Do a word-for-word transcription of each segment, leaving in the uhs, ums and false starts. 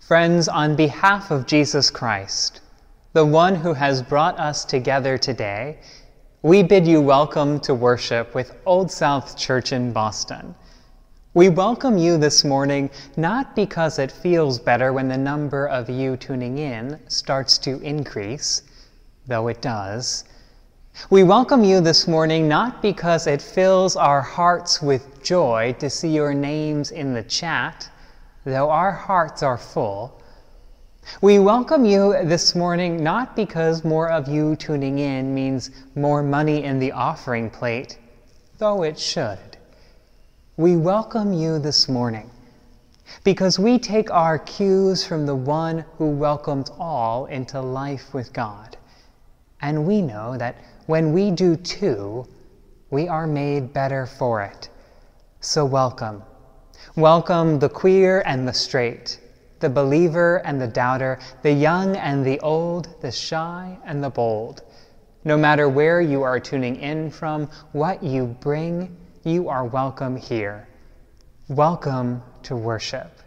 Friends, on behalf of Jesus Christ, the one who has brought us together today, we bid you welcome to worship with Old South Church in Boston. We welcome you this morning not because it feels better when the number of you tuning in starts to increase, though it does. We welcome you this morning not because it fills our hearts with joy to see your names in the chat, though our hearts are full. We welcome you this morning not because more of you tuning in means more money in the offering plate, though it should. We welcome you this morning because we take our cues from the one who welcomed all into life with God. And we know that when we do too, we are made better for it. So welcome. Welcome the queer and the straight, the believer and the doubter, the young and the old, the shy and the bold. No matter where you are tuning in from, what you bring, you are welcome here. Welcome to worship.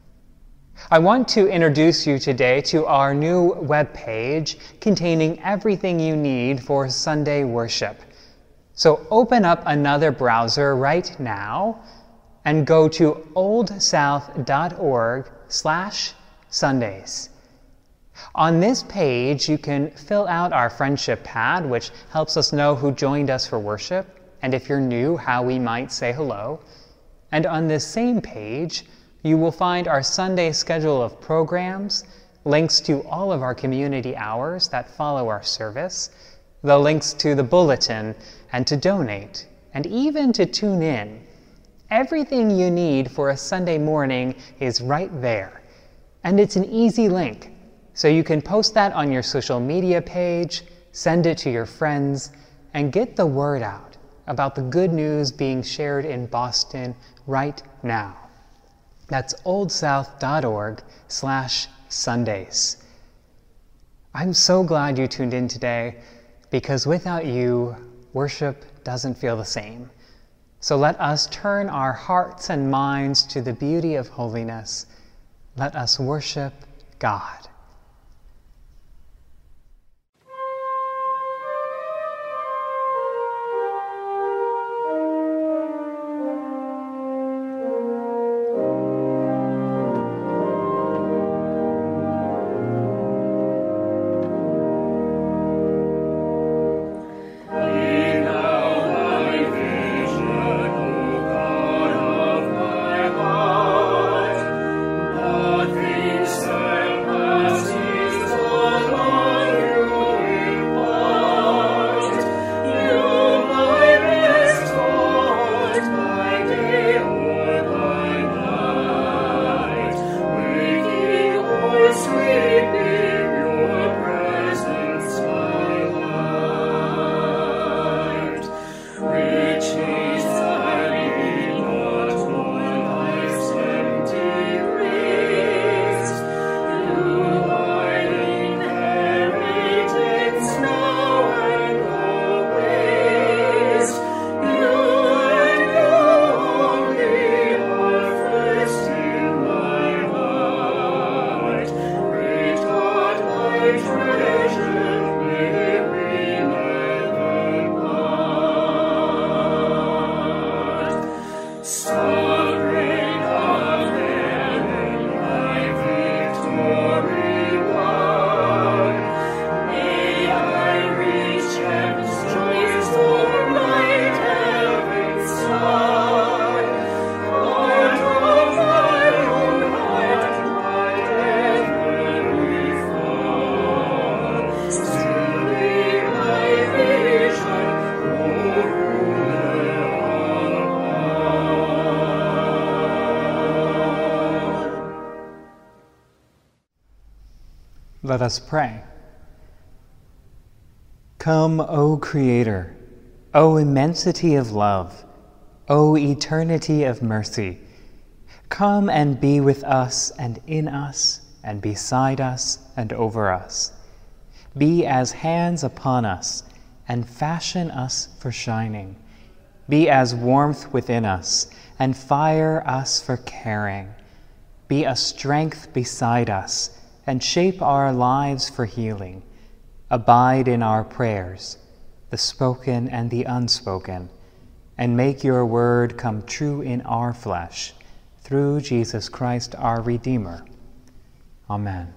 I want to introduce you today to our new webpage containing everything you need for Sunday worship. So open up another browser right now and go to oldsouth.org slash Sundays. On this page, you can fill out our friendship pad, which helps us know who joined us for worship, and if you're new, how we might say hello. And on this same page, you will find our Sunday schedule of programs, links to all of our community hours that follow our service, the links to the bulletin, and to donate, and even to tune in. Everything you need for a Sunday morning is right there. And it's an easy link, so you can post that on your social media page, send it to your friends, and get the word out about the good news being shared in Boston right now. That's oldsouth.org slash Sundays. I'm so glad you tuned in today, because without you, worship doesn't feel the same. So let us turn our hearts and minds to the beauty of holiness. Let us worship God. Let us pray. Come, O Creator, O immensity of love, O eternity of mercy. Come and be with us and in us and beside us and over us. Be as hands upon us and fashion us for shining. Be as warmth within us and fire us for caring. Be a strength beside us and shape our lives for healing. Abide in our prayers, the spoken and the unspoken, and make your word come true in our flesh, through Jesus Christ our Redeemer. Amen.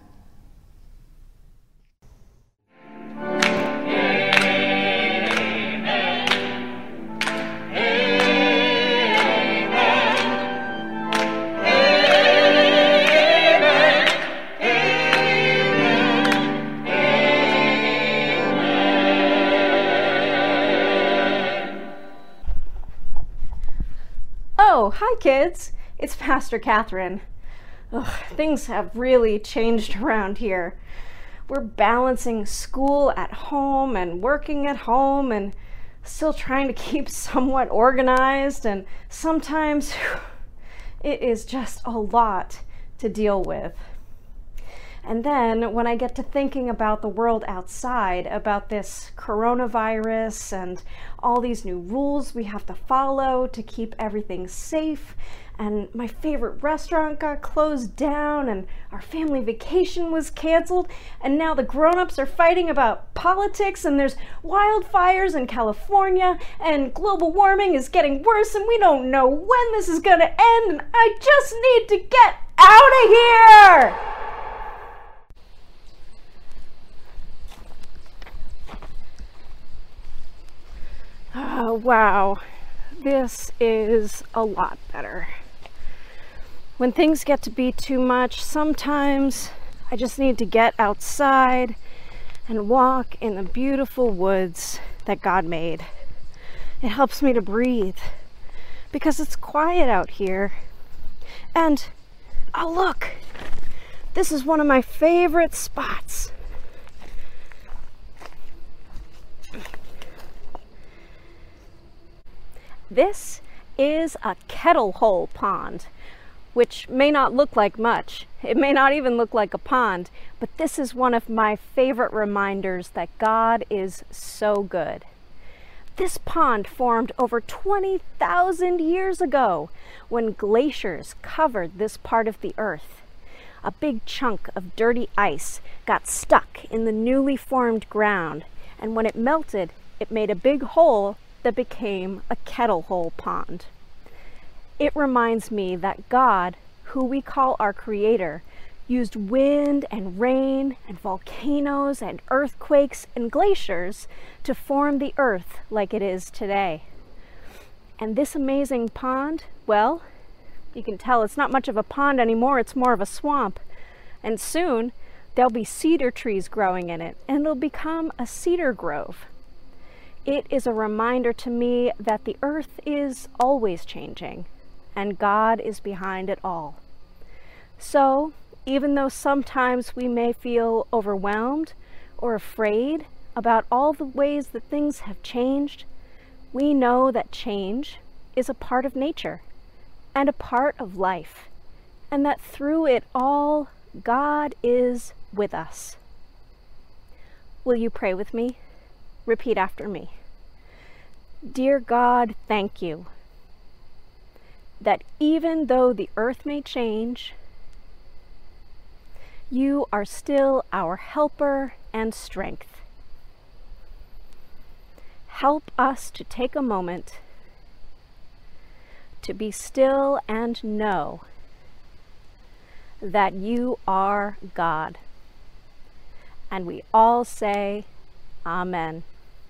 Oh, hi kids! It's Pastor Catherine. Ugh, things have really changed around here. We're balancing school at home and working at home and still trying to keep somewhat organized, and sometimes it is just a lot to deal with. And then when I get to thinking about the world outside, about this coronavirus and all these new rules we have to follow to keep everything safe, and my favorite restaurant got closed down, and our family vacation was canceled, and now the grown-ups are fighting about politics, and there's wildfires in California, and global warming is getting worse, and we don't know when this is gonna end, and I just need to get out of here! Oh, wow, this is a lot better. When things get to be too much, sometimes I just need to get outside and walk in the beautiful woods that God made. It helps me to breathe because it's quiet out here. And, oh look, this is one of my favorite spots. This is a kettle hole pond, which may not look like much. It may not even look like a pond, but this is one of my favorite reminders that God is so good. This pond formed over twenty thousand years ago when glaciers covered this part of the earth. A big chunk of dirty ice got stuck in the newly formed ground, and when it melted, it made a big hole that became a kettle hole pond. It reminds me that God, who we call our Creator, used wind and rain and volcanoes and earthquakes and glaciers to form the earth like it is today. And this amazing pond, well, you can tell it's not much of a pond anymore, it's more of a swamp. And soon there'll be cedar trees growing in it, and it'll become a cedar grove. It is a reminder to me that the earth is always changing, and God is behind it all. So, even though sometimes we may feel overwhelmed or afraid about all the ways that things have changed, we know that change is a part of nature and a part of life, and that through it all, God is with us. Will you pray with me? Repeat after me. Dear God, thank you that even though the earth may change, you are still our helper and strength. Help us to take a moment to be still and know that you are God. And we all say, Amen.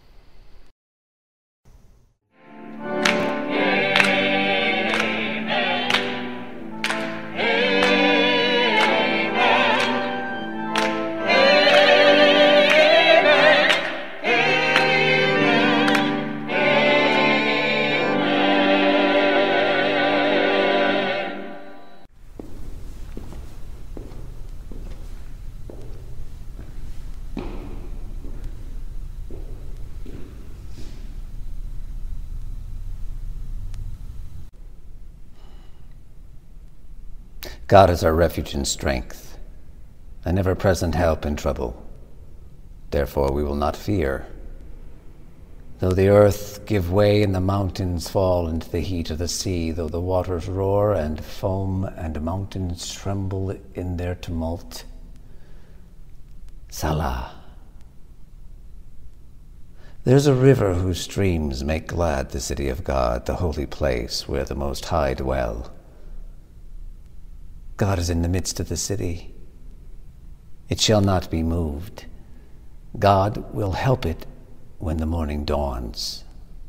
God is our refuge and strength, an ever-present help in trouble. Therefore we will not fear, Though the earth give way and the mountains fall into the heat of the sea, though the waters roar and foam and mountains tremble in their tumult. Salah. There's a river whose streams make glad the city of God, the holy place where the Most High dwell. God is in the midst of the city. It shall not be moved. God will help it when the morning dawns.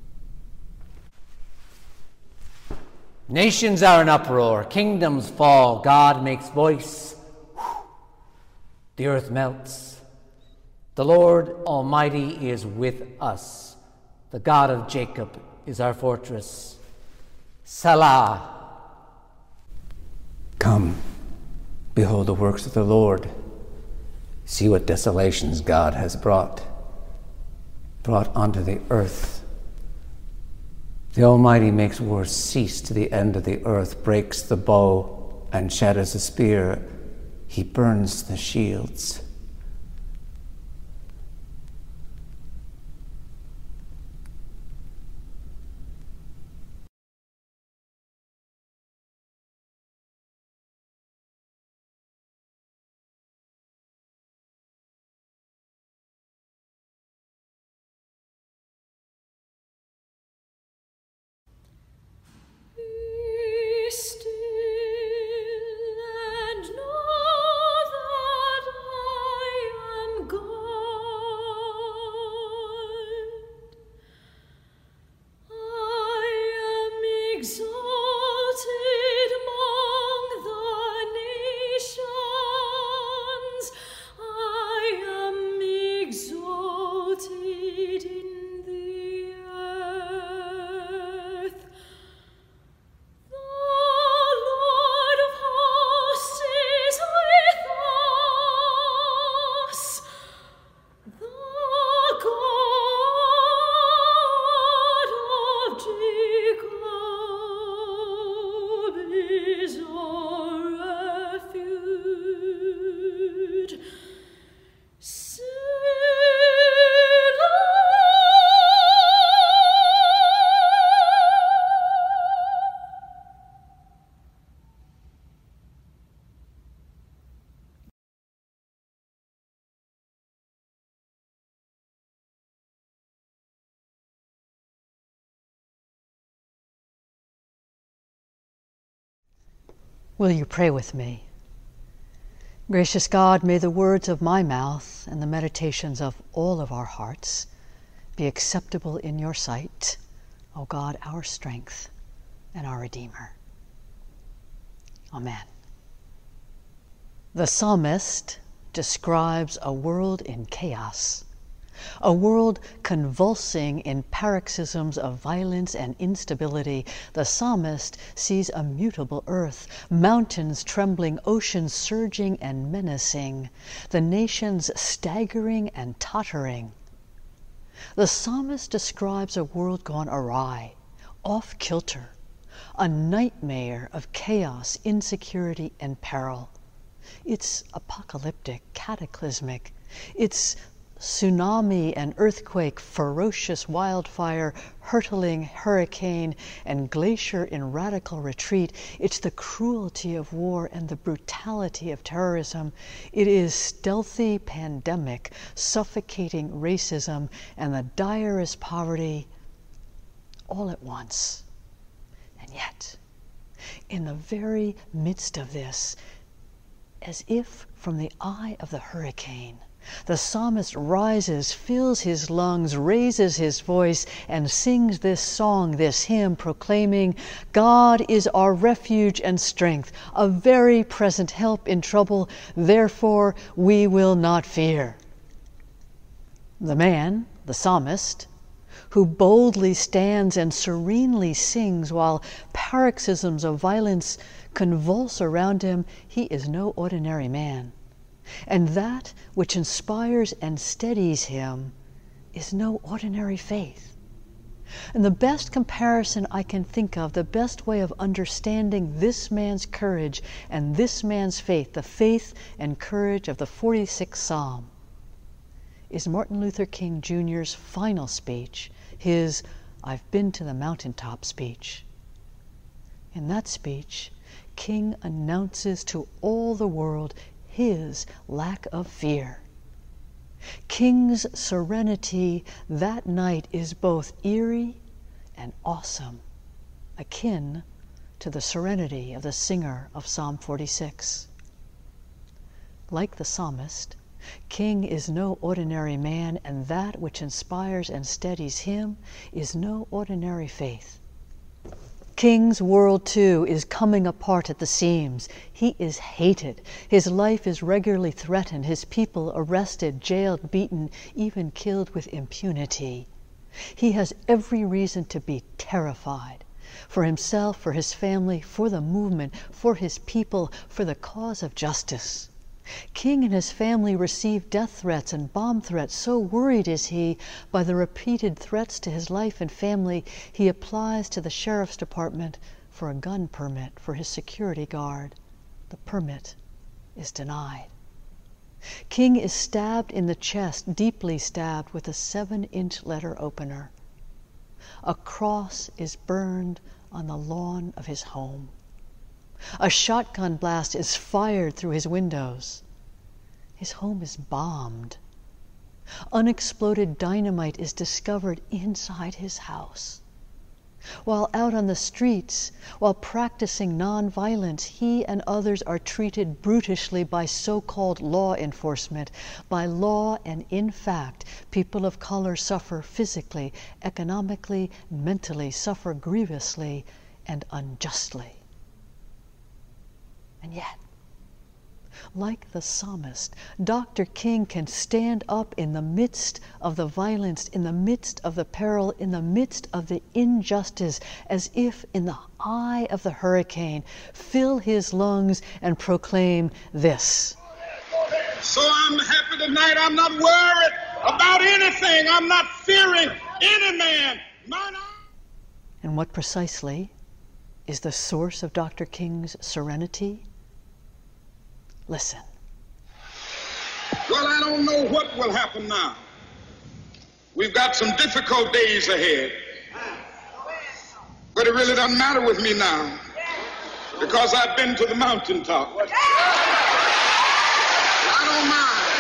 Nations are in uproar, kingdoms fall, God makes voice. The earth melts. The Lord Almighty is with us. The God of Jacob is our fortress. Salah. Come, behold the works of the Lord. See what desolations God has brought, brought onto the earth. The Almighty makes war cease to the end of the earth, breaks the bow and shatters the spear. He burns the shields. Will you pray with me? Gracious God, may the words of my mouth and the meditations of all of our hearts be acceptable in your sight, O God, our strength and our Redeemer. Amen. The psalmist describes a world in chaos, a world convulsing in paroxysms of violence and instability. The psalmist sees a mutable earth, mountains trembling, oceans surging and menacing, the nations staggering and tottering. The psalmist describes a world gone awry, off kilter, a nightmare of chaos, insecurity, and peril. It's apocalyptic, cataclysmic. It's tsunami and earthquake, ferocious wildfire, hurtling hurricane, and glacier in radical retreat. It's the cruelty of war and the brutality of terrorism. It is stealthy pandemic, suffocating racism, and the direst poverty all at once. And yet, in the very midst of this, as if from the eye of the hurricane, the psalmist rises, fills his lungs, raises his voice, and sings this song, this hymn, proclaiming, God is our refuge and strength, a very present help in trouble, therefore we will not fear. The man, the psalmist, who boldly stands and serenely sings while paroxysms of violence convulse around him, he is no ordinary man. And that which inspires and steadies him is no ordinary faith. And the best comparison I can think of, the best way of understanding this man's courage and this man's faith, the faith and courage of the forty-sixth Psalm, is Martin Luther King Junior's final speech his "I've been to the mountaintop" speech. In that speech, King announces to all the world his lack of fear. King's serenity that night is both eerie and awesome, akin to the serenity of the singer of Psalm forty-six. Like the psalmist, King is no ordinary man, and that which inspires and steadies him is no ordinary faith. King's world, too, is coming apart at the seams. He is hated. His life is regularly threatened. His people arrested, jailed, beaten, even killed with impunity. He has every reason to be terrified. For himself, for his family, for the movement, for his people, for the cause of justice. King and his family receive death threats and bomb threats. So worried is he by the repeated threats to his life and family, he applies to the sheriff's department for a gun permit for his security guard. The permit is denied. King is stabbed in the chest, deeply stabbed, with a seven-inch letter opener. A cross is burned on the lawn of his home. A shotgun blast is fired through his windows. His home is bombed. Unexploded dynamite is discovered inside his house. While out on the streets, while practicing nonviolence, he and others are treated brutishly by so-called law enforcement. By law and in fact, people of color suffer physically, economically, mentally, suffer grievously and unjustly. And yet, like the psalmist, Doctor King can stand up in the midst of the violence, in the midst of the peril, in the midst of the injustice, as if in the eye of the hurricane, fill his lungs and proclaim this. So I'm happy tonight. I'm not worried about anything. I'm not fearing any man. Mine eye- And what precisely is the source of Doctor King's serenity? Listen. Well, I don't know what will happen now. We've got some difficult days ahead. But it really doesn't matter with me now, because I've been to the mountaintop. I don't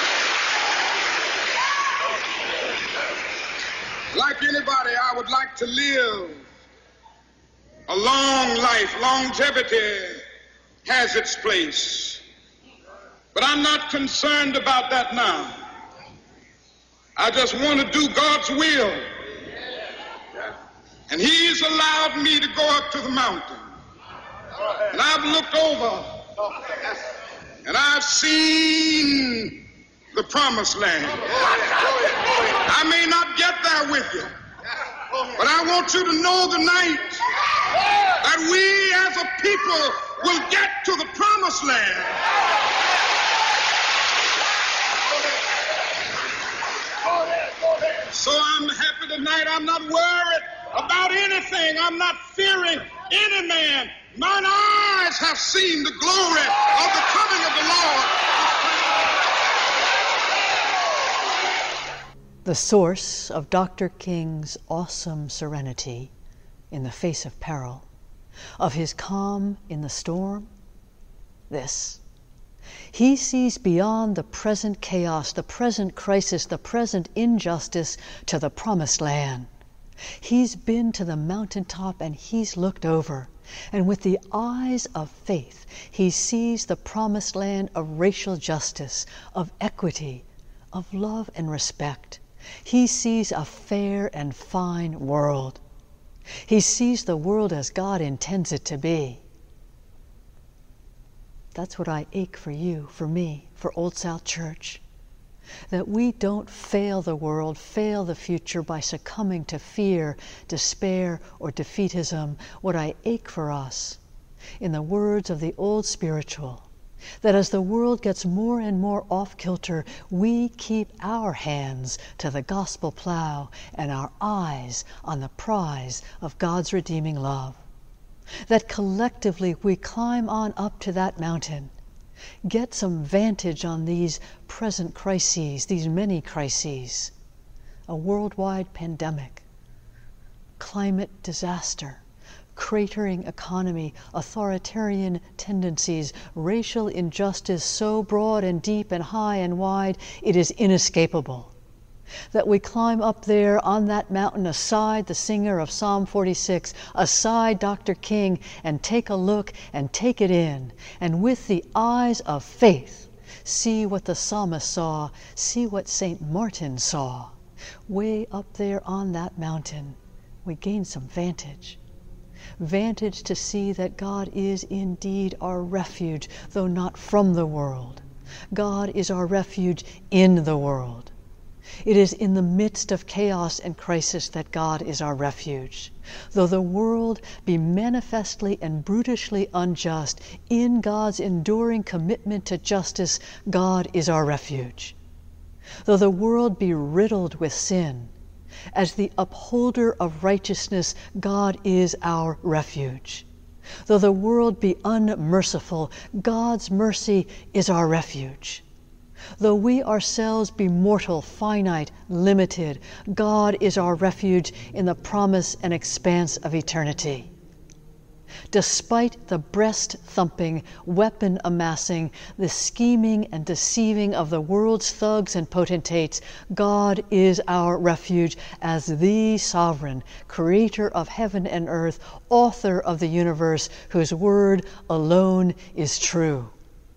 mind. Like anybody, I would like to live a long life. Longevity has its place. But I'm not concerned about that now. I just want to do God's will. And He's allowed me to go up to the mountain. And I've looked over and I've seen the promised land. I may not get there with you, but I want you to know tonight that we as a people will get to the promised land. So I'm happy tonight. I'm not worried about anything. I'm not fearing any man. Mine eyes have seen the glory of the coming of the Lord. The source of Doctor King's awesome serenity in the face of peril, of his calm in the storm, this. He sees beyond the present chaos, the present crisis, the present injustice to the promised land. He's been to the mountaintop and he's looked over. And with the eyes of faith, he sees the promised land of racial justice, of equity, of love and respect. He sees a fair and fine world. He sees the world as God intends it to be. That's what I ache for you, for me, for Old South Church. That we don't fail the world, fail the future by succumbing to fear, despair, or defeatism. What I ache for us, in the words of the old spiritual, that as the world gets more and more off-kilter, we keep our hands to the gospel plow and our eyes on the prize of God's redeeming love. That collectively we climb on up to that mountain, get some vantage on these present crises, these many crises, a worldwide pandemic, climate disaster, cratering economy, authoritarian tendencies, racial injustice so broad and deep and high and wide, it is inescapable. That we climb up there on that mountain aside the singer of Psalm forty-six, aside Doctor King, and take a look and take it in, and with the eyes of faith, see what the psalmist saw, see what Saint Martin saw. Way up there on that mountain, we gain some vantage. Vantage to see that God is indeed our refuge, though not from the world. God is our refuge in the world. It is in the midst of chaos and crisis that God is our refuge. Though the world be manifestly and brutishly unjust, in God's enduring commitment to justice, God is our refuge. Though the world be riddled with sin, as the upholder of righteousness, God is our refuge. Though the world be unmerciful, God's mercy is our refuge. Though we ourselves be mortal, finite, limited, God is our refuge in the promise and expanse of eternity. Despite the breast-thumping, weapon-amassing, the scheming and deceiving of the world's thugs and potentates, God is our refuge as the sovereign, creator of heaven and earth, author of the universe, whose word alone is true.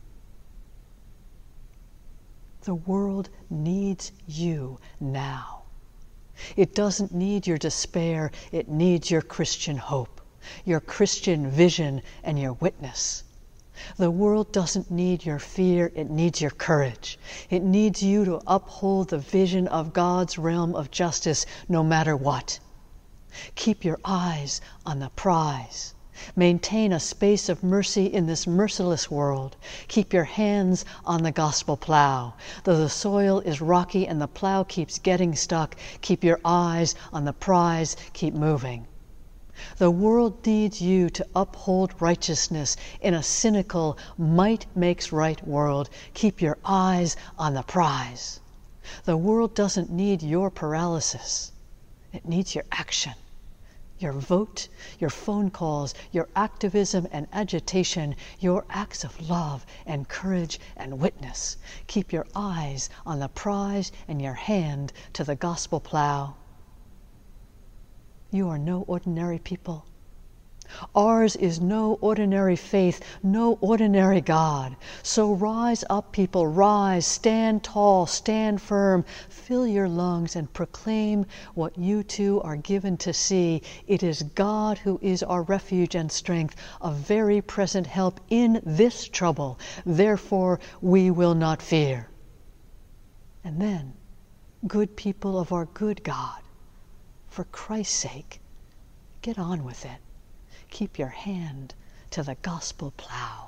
The world needs you now. It doesn't need your despair, it needs your Christian hope, your Christian vision, and your witness. The world doesn't need your fear, it needs your courage. It needs you to uphold the vision of God's realm of justice no matter what. Keep your eyes on the prize. Maintain a space of mercy in this merciless world. Keep your hands on the gospel plow. Though the soil is rocky and the plow keeps getting stuck, keep your eyes on the prize, keep moving. The world needs you to uphold righteousness in a cynical, might makes right world. Keep your eyes on the prize. The world doesn't need your paralysis. It needs your action. Your vote, your phone calls, your activism and agitation, your acts of love and courage and witness. Keep your eyes on the prize and your hand to the gospel plow. You are no ordinary people. Ours is no ordinary faith, no ordinary God. So rise up, people, rise, stand tall, stand firm, fill your lungs and proclaim what you too are given to see. It is God who is our refuge and strength, a very present help in this trouble. Therefore we will not fear. And then, good people of our good God, for Christ's sake, get on with it. Keep your hand to the gospel plow.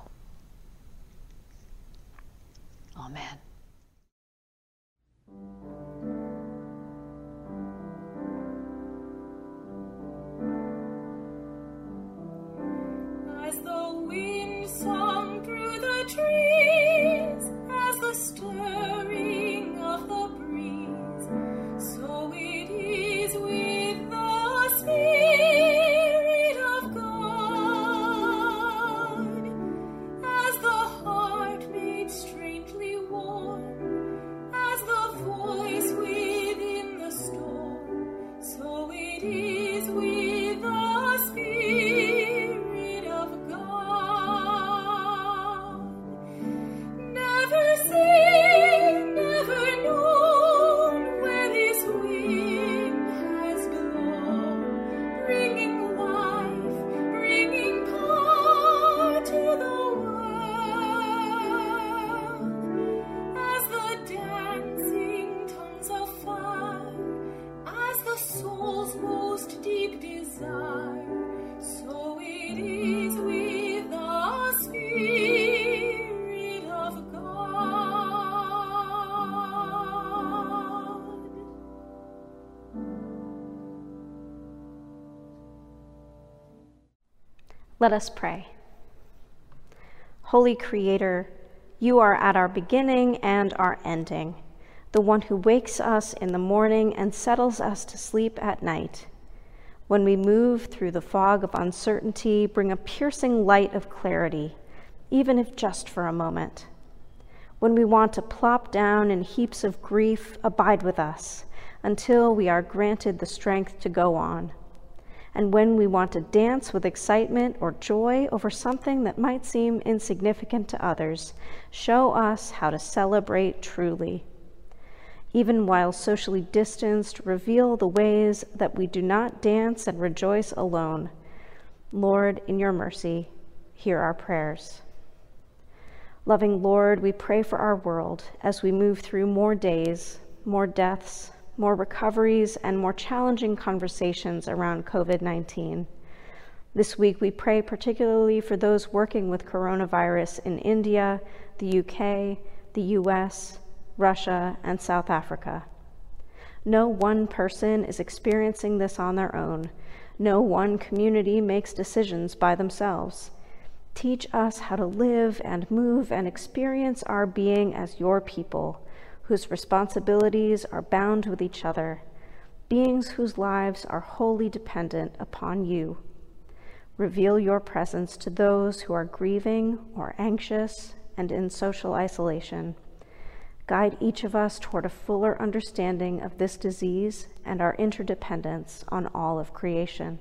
Amen. As the wind sung through the trees, as the stirring of the breeze, so it is with the Spirit of God. As the heart made strangely warm, as the voice within the storm, so it is with the Spirit of God. Never seen, never known where this wind has blown, bringing life, bringing power to the world. As the dancing tongues of fire, as the soul's most deep desire, so it is with the Spirit of God. Let us pray. Holy Creator, you are at our beginning and our ending, the one who wakes us in the morning and settles us to sleep at night. When we move through the fog of uncertainty, bring a piercing light of clarity, even if just for a moment. When we want to plop down in heaps of grief, abide with us until we are granted the strength to go on. And when we want to dance with excitement or joy over something that might seem insignificant to others, show us how to celebrate truly. Even while socially distanced, reveal the ways that we do not dance and rejoice alone. Lord, in your mercy, hear our prayers. Loving Lord, we pray for our world as we move through more days, more deaths, more recoveries, and more challenging conversations around COVID nineteen. This week, we pray particularly for those working with coronavirus in India, the U K, the U S, Russia, and South Africa. No one person is experiencing this on their own. No one community makes decisions by themselves. Teach us how to live and move and experience our being as your people, whose responsibilities are bound with each other, beings whose lives are wholly dependent upon you. Reveal your presence to those who are grieving or anxious and in social isolation. Guide each of us toward a fuller understanding of this disease and our interdependence on all of creation.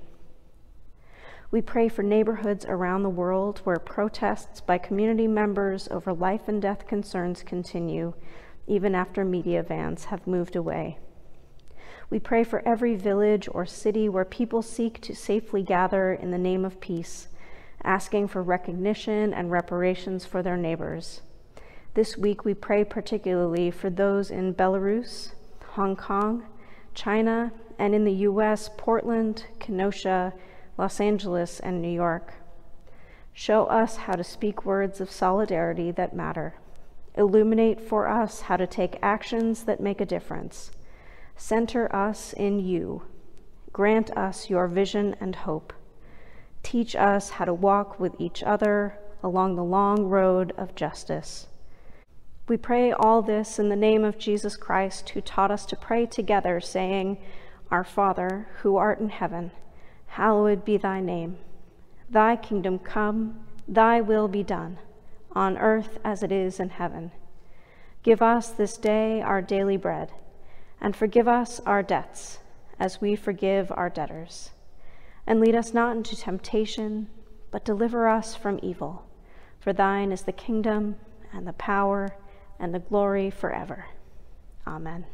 We pray for neighborhoods around the world where protests by community members over life and death concerns continue, even after media vans have moved away. We pray for every village or city where people seek to safely gather in the name of peace, asking for recognition and reparations for their neighbors. This week, we pray particularly for those in Belarus, Hong Kong, China, and in the U S, Portland, Kenosha, Los Angeles, and New York. Show us how to speak words of solidarity that matter. Illuminate for us how to take actions that make a difference. Center us in you. Grant us your vision and hope. Teach us how to walk with each other along the long road of justice. We pray all this in the name of Jesus Christ, who taught us to pray together, saying, Our Father, who art in heaven, hallowed be thy name. Thy kingdom come, thy will be done, on earth as it is in heaven. Give us this day our daily bread, and forgive us our debts, as we forgive our debtors. And lead us not into temptation, but deliver us from evil. For thine is the kingdom, and the power, and the glory forever. Amen.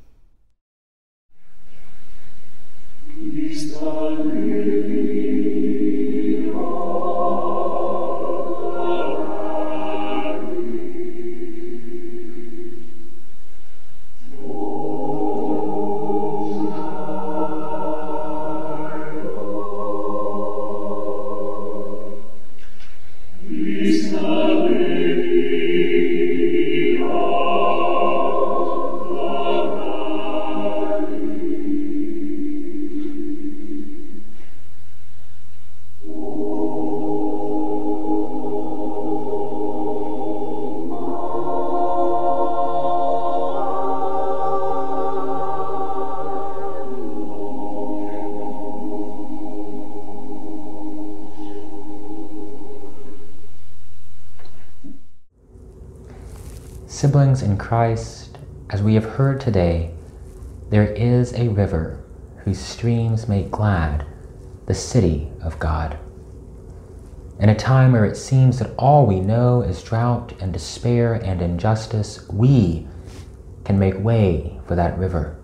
Siblings in Christ, as we have heard today, there is a river whose streams make glad the city of God. In a time where it seems that all we know is drought and despair and injustice, we can make way for that river.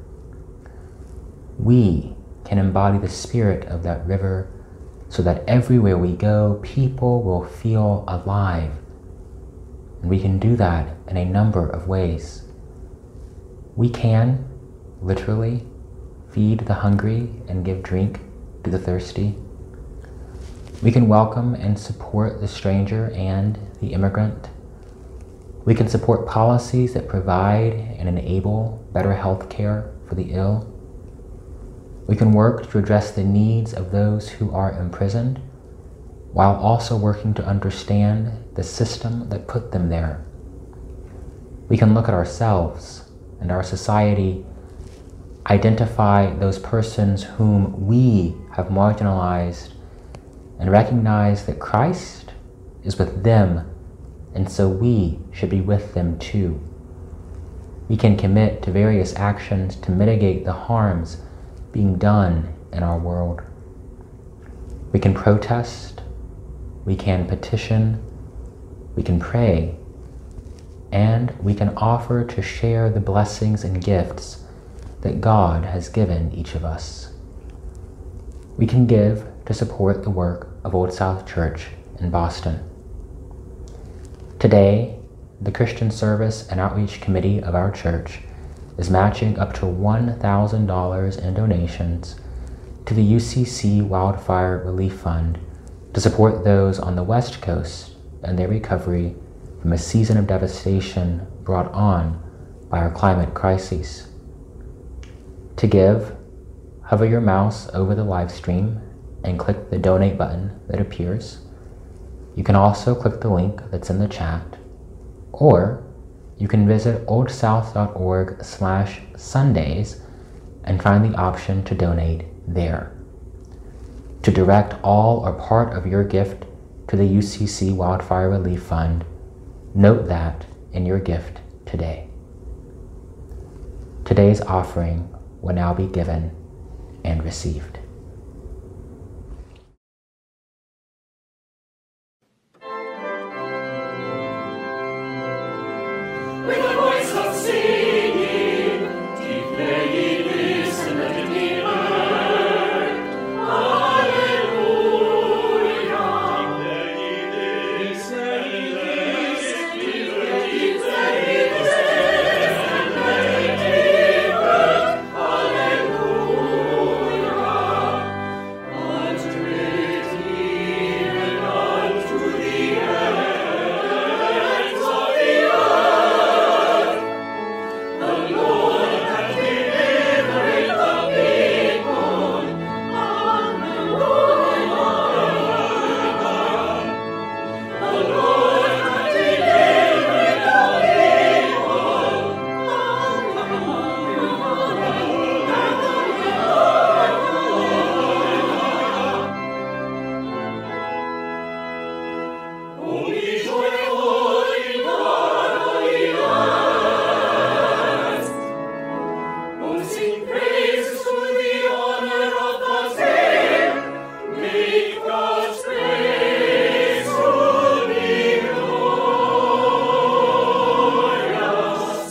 We can embody the spirit of that river so that everywhere we go, people will feel alive. And we can do that in a number of ways. We can, literally, feed the hungry and give drink to the thirsty. We can welcome and support the stranger and the immigrant. We can support policies that provide and enable better health care for the ill. We can work to address the needs of those who are imprisoned, while also working to understand the system that put them there. We can look at ourselves and our society identify those persons whom we have marginalized, and recognize that Christ is with them, and so we should be with them too. We can commit to various actions to mitigate the harms being done in our world. We can protest, we can petition, we can pray, and we can offer to share the blessings and gifts that God has given each of us. We can give to support the work of Old South Church in Boston. Today, the Christian Service and Outreach Committee of our church is matching up to one thousand dollars in donations to the U C C Wildfire Relief Fund to support those on the West Coast and their recovery from a season of devastation brought on by our climate crises. To give, hover your mouse over the live stream and click the donate button that appears. You can also click the link that's in the chat, or you can visit oldsouth.org slash Sundays and find the option to donate there. To direct all or part of your gift to the U C C Wildfire Relief Fund, note that in your gift today. Today's offering will now be given and received. With a voice of singing, declare ye this and let it be heard. Alleluia. Declare ye this, declare ye this, declare ye this, and let it be heard. Alleluia. Unto it even unto the ends of the earth. The Lord hath delivered the people. Alleluia. The Lord hath delivered the people. Alleluia. Oh, be joyful in God, all ye lands. Oh, sing praises to the honor of God's name. Make God's praise to be glorious.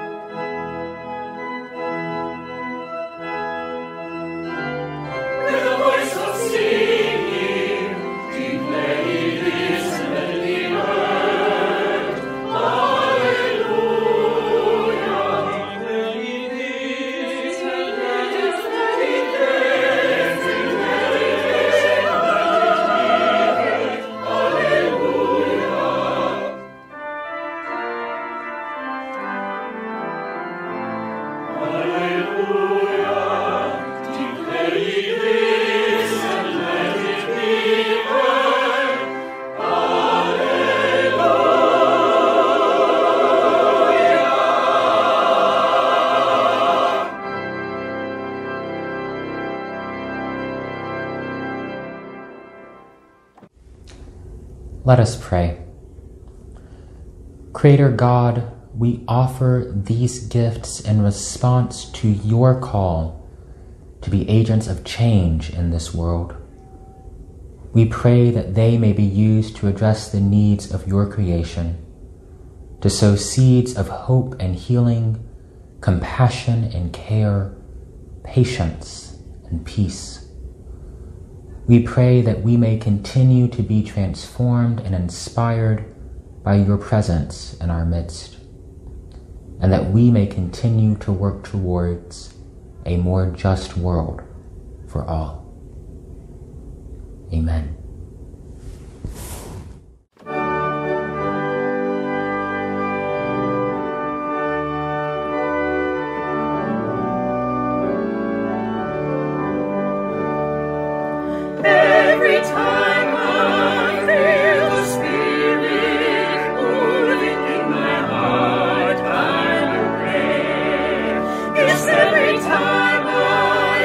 With a voice of singing, declare ye this and let it be heard. Alleluia. Declare ye this and let it be heard. Declare ye this and let it be heard. Alleluia. Alleluia. Declare ye this and let it be heard. Alleluia. Let us pray. Creator God, we offer these gifts in response to your call to be agents of change in this world. We pray that they may be used to address the needs of your creation, to sow seeds of hope and healing, compassion and care, patience and peace. We pray that we may continue to be transformed and inspired by your presence in our midst, and that we may continue to work towards a more just world for all. Amen. Every time I feel the Spirit moving in my heart, I will pray. Yes, every time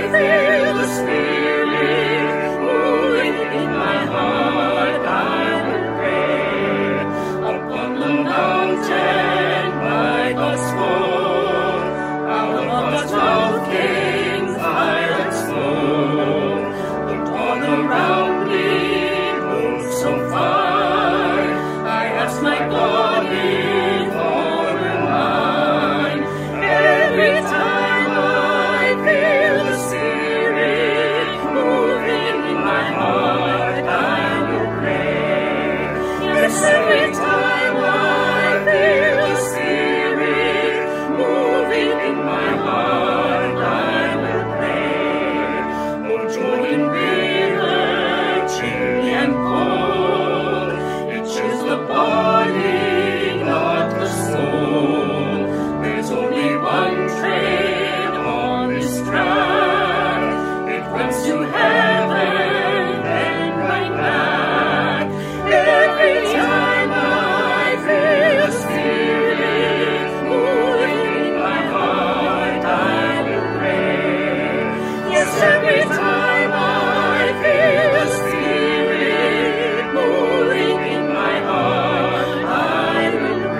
feel the Spirit moving in my heart, I will pray. Upon the mountain by God's throne, out of God's mouth came fire and smoke. The dawn around me moved so far, I asked my God if all were mine. Every time I feel the Spirit moving in my heart, I will pray. Yes, every time I feel the Spirit moving in my heart, I will pray. O Jordan River, chilly and cold, it chills the body, not the soul. There's only one train on this track. It runs to heaven and right back. Every time I feel the Spirit moving in my heart, I will pray. Yes, every time I feel the Spirit moving in my heart, I will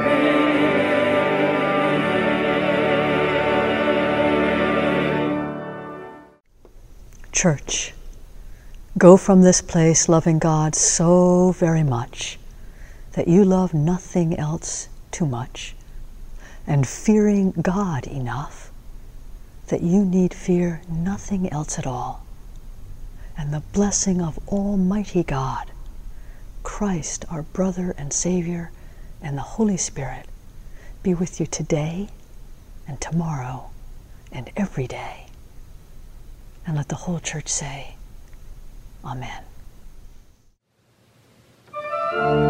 pray. Church, go from this place loving God so very much that you love nothing else too much, and fearing God enough that you need fear nothing else at all. And the blessing of Almighty God, Christ, our brother and Savior, and the Holy Spirit be with you today and tomorrow and every day. And let the whole church say, Amen.